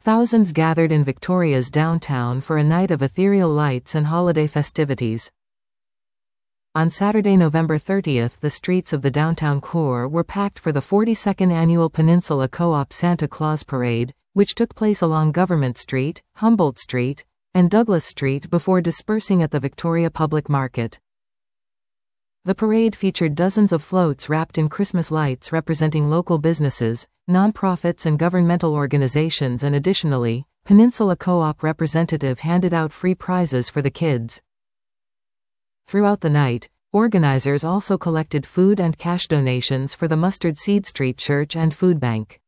Thousands gathered in Victoria's downtown for a night of ethereal lights and holiday festivities. On Saturday, November 30th, the streets of the downtown core were packed for the 42nd annual Peninsula Co-op Santa Claus Parade, which took place along Government Street, Humboldt Street, and Douglas Street before dispersing at the Victoria Public Market. The parade featured dozens of floats wrapped in Christmas lights representing local businesses, non-profits and governmental organizations, and additionally, Peninsula Co-op representative handed out free prizes for the kids. Throughout the night, organizers also collected food and cash donations for the Mustard Seed Street Church and Food Bank.